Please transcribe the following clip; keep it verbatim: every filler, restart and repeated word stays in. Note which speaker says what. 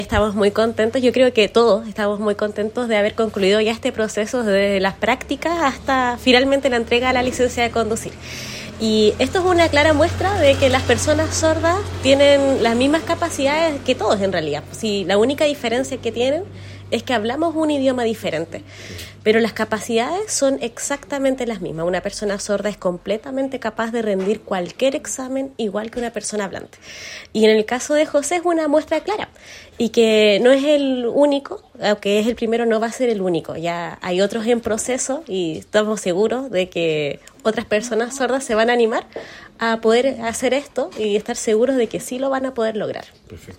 Speaker 1: Estamos muy contentos, yo creo que todos estamos muy contentos de haber concluido ya este proceso desde las prácticas hasta finalmente la entrega de la licencia de conducir. Y esto es una clara muestra de que las personas sordas tienen las mismas capacidades que todos en realidad. Si la única diferencia que tienen es que hablamos un idioma diferente, pero las capacidades son exactamente las mismas. Una persona sorda es completamente capaz de rendir cualquier examen igual que una persona hablante. Y en el caso de José es una muestra clara, y que no es el único, aunque es el primero, no va a ser el único. Ya hay otros en proceso y estamos seguros de que otras personas sordas se van a animar a poder hacer esto y estar seguros de que sí lo van a poder lograr.
Speaker 2: Perfecto.